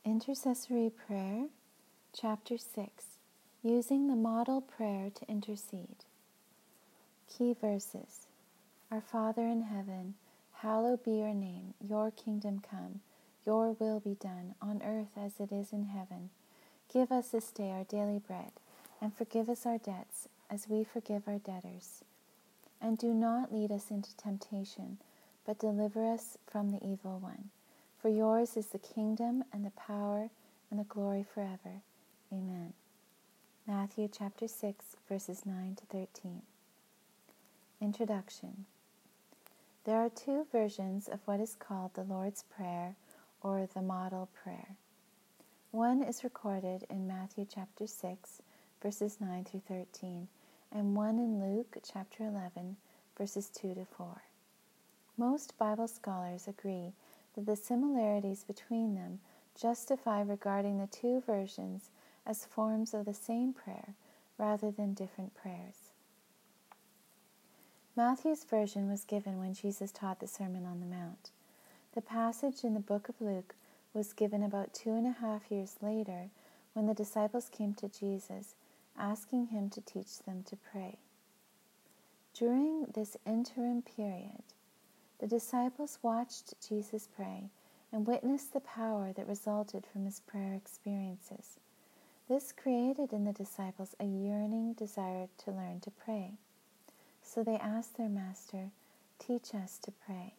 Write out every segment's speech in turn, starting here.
Intercessory Prayer, Chapter 6, Using the Model Prayer to Intercede. Key Verses. Our Father in heaven, hallowed be your name. Your kingdom come. Your will be done, on earth as it is in heaven. Give us this day our daily bread, and forgive us our debts, as we forgive our debtors. And do not lead us into temptation, but deliver us from the evil one. For yours is the kingdom and the power and the glory forever. Amen. Matthew chapter 6, verses 9 to 13. Introduction. There are two versions of what is called the Lord's Prayer or the Model Prayer. One is recorded in Matthew chapter 6, verses 9 through 13, and one in Luke chapter 11, verses 2 to 4. Most Bible scholars agree that the similarities between them justify regarding the two versions as forms of the same prayer rather than different prayers. Matthew's version was given when Jesus taught the Sermon on the Mount. The passage in the book of Luke was given about 2.5 years later when the disciples came to Jesus, asking him to teach them to pray. During this interim period, the disciples watched Jesus pray and witnessed the power that resulted from his prayer experiences. This created in the disciples a yearning desire to learn to pray. So they asked their master, "Teach us to pray."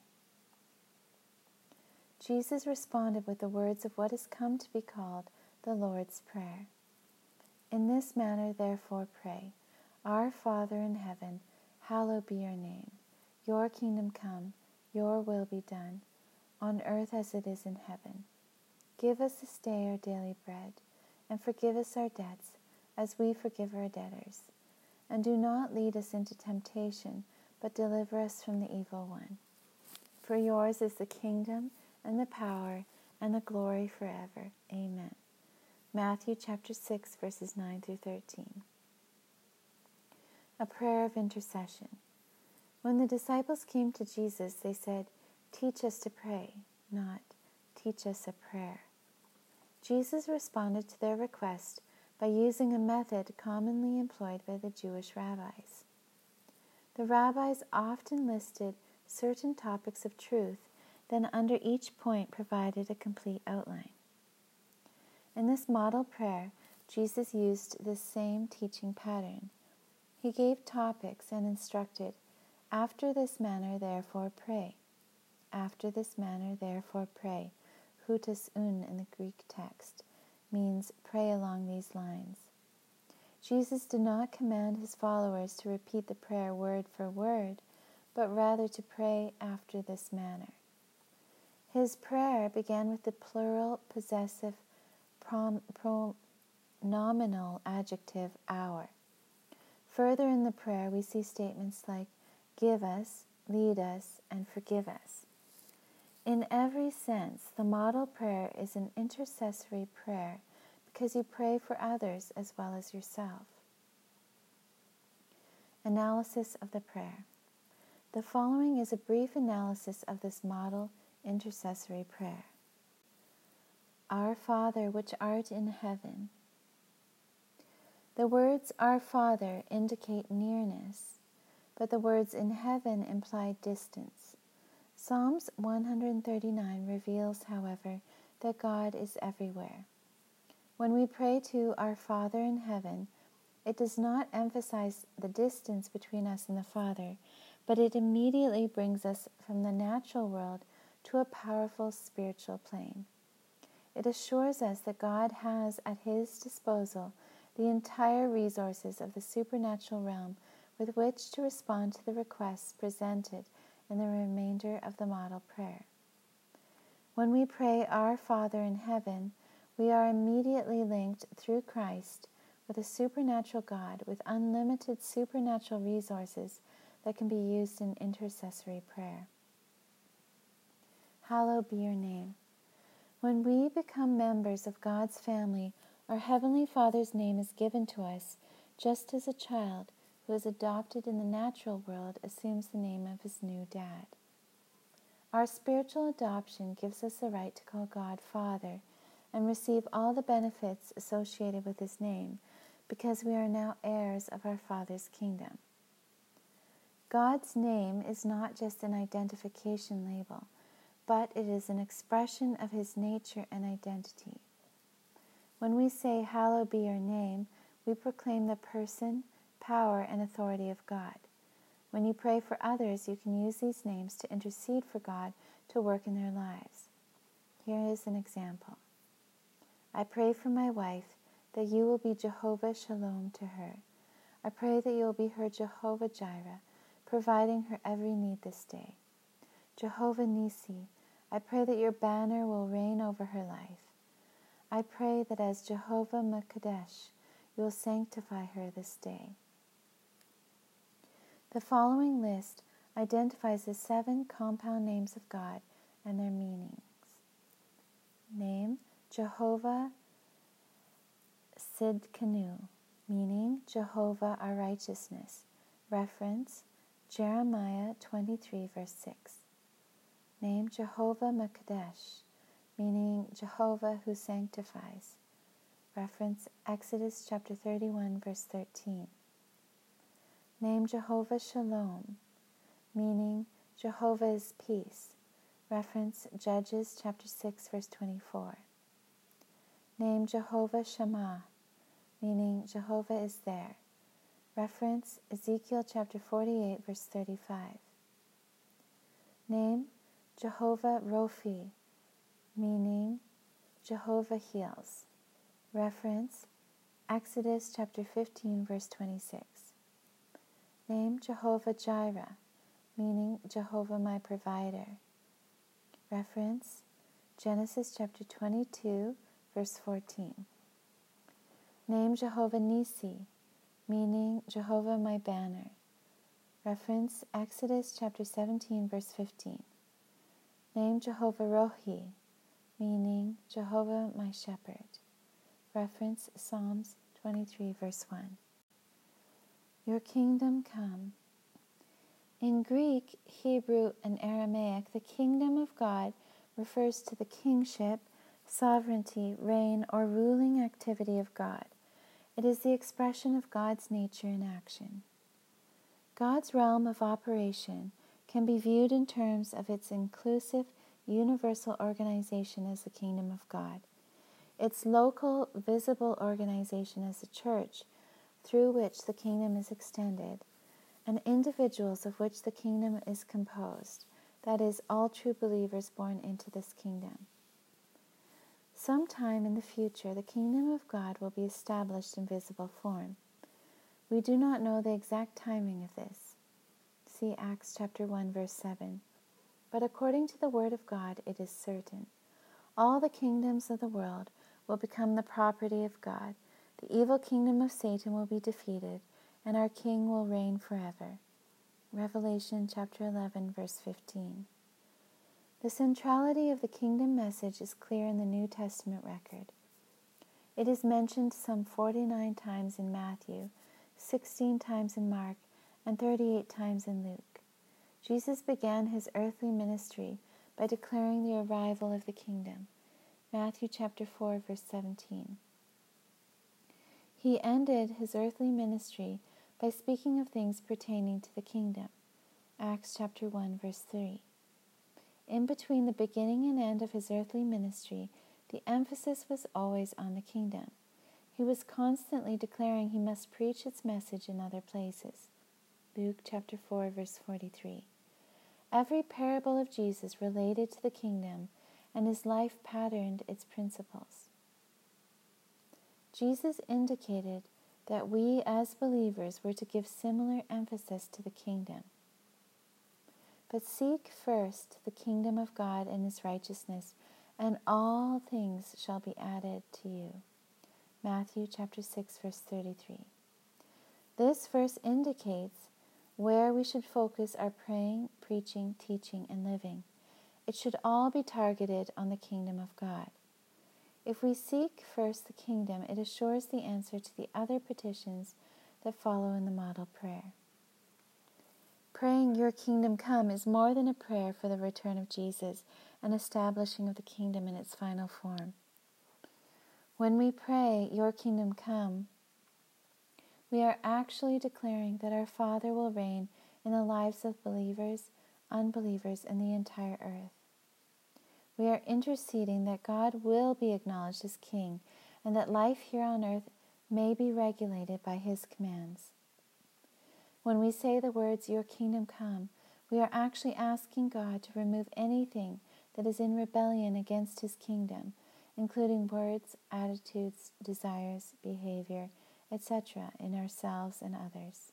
Jesus responded with the words of what has come to be called the Lord's Prayer. In this manner, therefore, pray, Our Father in heaven, hallowed be your name. Your kingdom come. Your will be done, on earth as it is in heaven. Give us this day our daily bread, and forgive us our debts, as we forgive our debtors. And do not lead us into temptation, but deliver us from the evil one. For yours is the kingdom, and the power, and the glory forever. Amen. Matthew chapter 6, verses 9 through 13. A prayer of intercession. When the disciples came to Jesus, they said, "Teach us to pray," not "Teach us a prayer." Jesus responded to their request by using a method commonly employed by the Jewish rabbis. The rabbis often listed certain topics of truth, then under each point provided a complete outline. In this model prayer, Jesus used this same teaching pattern. He gave topics and instructed, "After this manner, therefore, pray." After this manner, therefore, pray. Houtos un in the Greek text means pray along these lines. Jesus did not command his followers to repeat the prayer word for word, but rather to pray after this manner. His prayer began with the plural possessive pronominal adjective our. Further in the prayer, we see statements like give us, lead us, and forgive us. In every sense, the model prayer is an intercessory prayer because you pray for others as well as yourself. Analysis of the prayer. The following is a brief analysis of this model intercessory prayer. Our Father, which art in heaven. The words Our Father indicate nearness, but the words in heaven imply distance. Psalms 139 reveals, however, that God is everywhere. When we pray to Our Father in heaven, it does not emphasize the distance between us and the Father, but it immediately brings us from the natural world to a powerful spiritual plane. It assures us that God has at his disposal the entire resources of the supernatural realm with which to respond to the requests presented in the remainder of the model prayer. When we pray Our Father in heaven, we are immediately linked through Christ with a supernatural God with unlimited supernatural resources that can be used in intercessory prayer. Hallowed be your name. When we become members of God's family, our Heavenly Father's name is given to us, just as a child who is adopted in the natural world assumes the name of his new dad. Our spiritual adoption gives us the right to call God Father and receive all the benefits associated with his name, because we are now heirs of our Father's kingdom. God's name is not just an identification label, but it is an expression of his nature and identity. When we say, "Hallowed be your name," we proclaim the person, power, and authority of God. When you pray for others, you can use these names to intercede for God to work in their lives. Here is an example. I pray for my wife that you will be Jehovah Shalom to her. I pray that you will be her Jehovah Jireh, providing her every need this day. Jehovah Nisi, I pray that your banner will reign over her life. I pray that as Jehovah Mekadesh, you will sanctify her this day. The following list identifies the 7 compound names of God and their meanings. Name, Jehovah Sidkenu, meaning Jehovah our righteousness. Reference, Jeremiah 23, verse 6. Name, Jehovah Mekadesh, meaning Jehovah who sanctifies. Reference, Exodus chapter 31, verse 13. Name, Jehovah Shalom, meaning Jehovah is peace. Reference, Judges chapter 6, verse 24. Name, Jehovah Shammah, meaning Jehovah is there. Reference, Ezekiel chapter 48, verse 35. Name, Jehovah Rophi, meaning Jehovah heals. Reference, Exodus chapter 15, verse 26. Name, Jehovah Jireh, meaning Jehovah my provider. Reference, Genesis chapter 22, verse 14. Name, Jehovah Nisi, meaning Jehovah my banner. Reference, Exodus chapter 17, verse 15. Name, Jehovah Rohi, meaning Jehovah my shepherd. Reference, Psalms 23, verse 1. Your kingdom come. In Greek, Hebrew, and Aramaic, the kingdom of God refers to the kingship, sovereignty, reign, or ruling activity of God. It is the expression of God's nature in action. God's realm of operation can be viewed in terms of its inclusive, universal organization as the kingdom of God, its local, visible organization as the church, through which the kingdom is extended, and individuals of which the kingdom is composed, that is, all true believers born into this kingdom. Sometime in the future, the kingdom of God will be established in visible form. We do not know the exact timing of this. See Acts chapter 1, verse 7. But according to the word of God, it is certain. All the kingdoms of the world will become the property of God. The evil kingdom of Satan will be defeated, and our King will reign forever. Revelation chapter 11, verse 15. The centrality of the kingdom message is clear in the New Testament record. It is mentioned some 49 times in Matthew, 16 times in Mark, and 38 times in Luke. Jesus began his earthly ministry by declaring the arrival of the kingdom. Matthew chapter 4, verse 17. He ended his earthly ministry by speaking of things pertaining to the kingdom. Acts chapter 1, verse 3. In between the beginning and end of his earthly ministry, the emphasis was always on the kingdom. He was constantly declaring he must preach its message in other places. Luke chapter 4, verse 43. Every parable of Jesus related to the kingdom, and his life patterned its principles. Jesus indicated that we as believers were to give similar emphasis to the kingdom. But seek first the kingdom of God and his righteousness, and all things shall be added to you. Matthew chapter 6, verse 33. This verse indicates where we should focus our praying, preaching, teaching, and living. It should all be targeted on the kingdom of God. If we seek first the kingdom, it assures the answer to the other petitions that follow in the model prayer. Praying, "Your kingdom come," is more than a prayer for the return of Jesus and establishing of the kingdom in its final form. When we pray, "Your kingdom come," we are actually declaring that our Father will reign in the lives of believers, unbelievers, and the entire earth. We are interceding that God will be acknowledged as King and that life here on earth may be regulated by His commands. When we say the words, "Your kingdom come," we are actually asking God to remove anything that is in rebellion against His kingdom, including words, attitudes, desires, behavior, etc., in ourselves and others.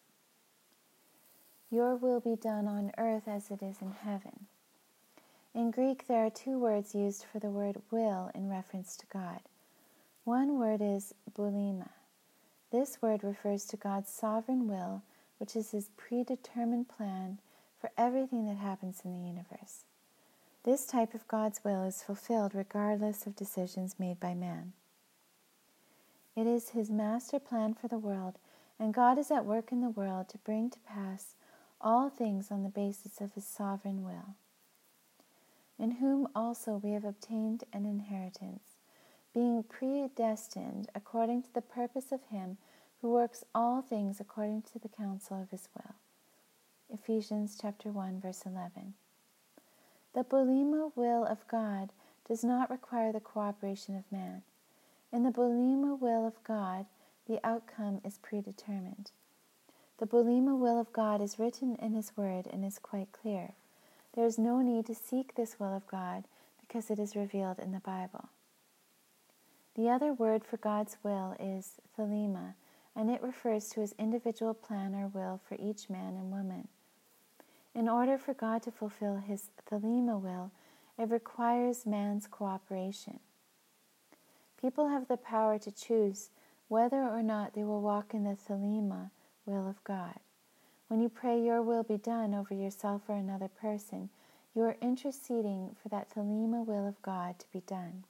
Your will be done on earth as it is in heaven. In Greek, there are two words used for the word will in reference to God. One word is boulima. This word refers to God's sovereign will, which is His predetermined plan for everything that happens in the universe. This type of God's will is fulfilled regardless of decisions made by man. It is His master plan for the world, and God is at work in the world to bring to pass all things on the basis of His sovereign will. In whom also we have obtained an inheritance, being predestined according to the purpose of Him who works all things according to the counsel of His will. Ephesians chapter 1, verse 11. The boulima will of God does not require the cooperation of man. In the boulima will of God, the outcome is predetermined. The boulima will of God is written in His Word and is quite clear. There is no need to seek this will of God because it is revealed in the Bible. The other word for God's will is thelema, and it refers to His individual plan or will for each man and woman. In order for God to fulfill His thelema will, it requires man's cooperation. People have the power to choose whether or not they will walk in the thelema will of God. When you pray, "Your will be done" over yourself or another person, you are interceding for that thelema will of God to be done.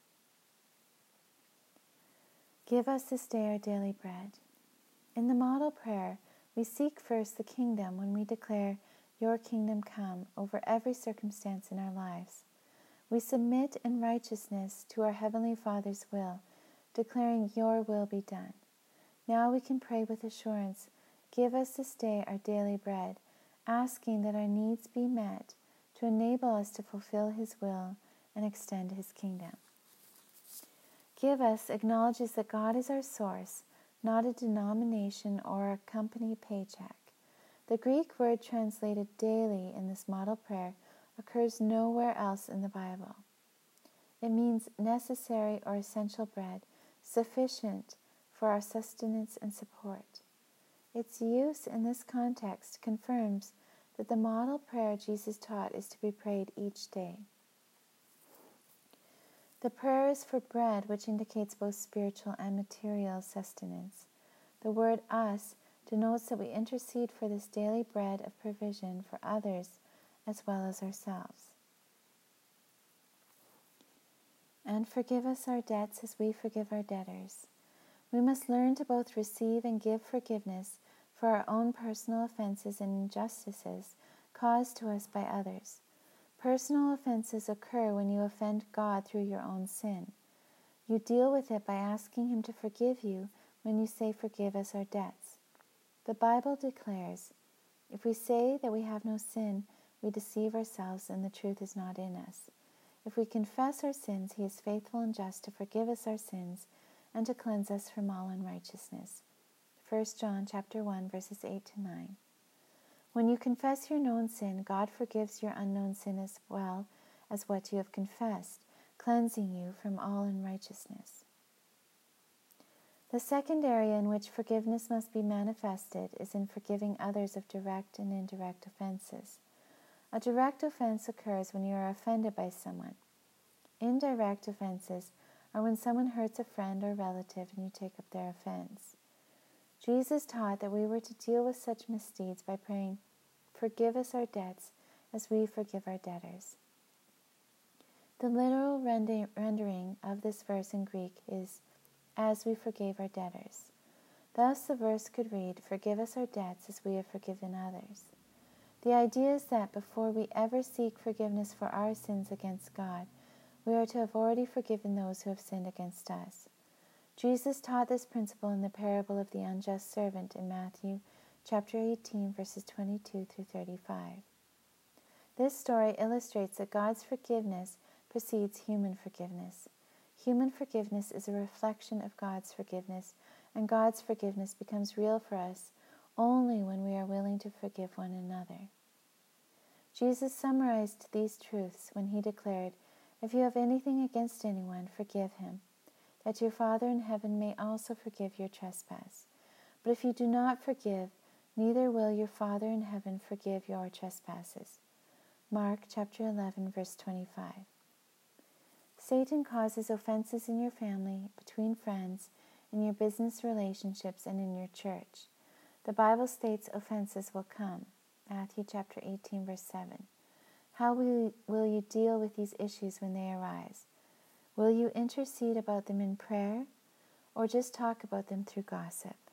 Give us this day our daily bread. In the model prayer, we seek first the kingdom when we declare, "Your kingdom come," over every circumstance in our lives. We submit in righteousness to our Heavenly Father's will, declaring, "Your will be done." Now we can pray with assurance, "Give us this day our daily bread," asking that our needs be met to enable us to fulfill His will and extend His kingdom. "Give us" acknowledges that God is our source, not a denomination or a company paycheck. The Greek word translated daily in this model prayer occurs nowhere else in the Bible. It means necessary or essential bread, sufficient for our sustenance and support. Its use in this context confirms that the model prayer Jesus taught is to be prayed each day. The prayer is for bread, which indicates both spiritual and material sustenance. The word "us" denotes that we intercede for this daily bread of provision for others as well as ourselves. And forgive us our debts as we forgive our debtors. We must learn to both receive and give forgiveness for our own personal offenses and injustices caused to us by others. Personal offenses occur when you offend God through your own sin. You deal with it by asking Him to forgive you when you say, "Forgive us our debts." The Bible declares, "If we say that we have no sin, we deceive ourselves and the truth is not in us. If we confess our sins, He is faithful and just to forgive us our sins and to cleanse us from all unrighteousness." 1 John chapter 1, verses 8 to 9. When you confess your known sin, God forgives your unknown sin as well as what you have confessed, cleansing you from all unrighteousness. The second area in which forgiveness must be manifested is in forgiving others of direct and indirect offenses. A direct offense occurs when you are offended by someone. Indirect offenses are when someone hurts a friend or relative and you take up their offense. Jesus taught that we were to deal with such misdeeds by praying, "Forgive us our debts as we forgive our debtors." The literal rendering of this verse in Greek is, "as we forgave our debtors." Thus the verse could read, "Forgive us our debts as we have forgiven others." The idea is that before we ever seek forgiveness for our sins against God, we are to have already forgiven those who have sinned against us. Jesus taught this principle in the parable of the unjust servant in Matthew chapter 18, verses 22 through 35. This story illustrates that God's forgiveness precedes human forgiveness. Human forgiveness is a reflection of God's forgiveness, and God's forgiveness becomes real for us only when we are willing to forgive one another. Jesus summarized these truths when he declared, "If you have anything against anyone, forgive him, that your Father in heaven may also forgive your trespass. But if you do not forgive, neither will your Father in heaven forgive your trespasses." Mark chapter 11, verse 25. Satan causes offenses in your family, between friends, in your business relationships, and in your church. The Bible states offenses will come. Matthew chapter 18, verse 7. How will you deal with these issues when they arise? Will you intercede about them in prayer, or just talk about them through gossip?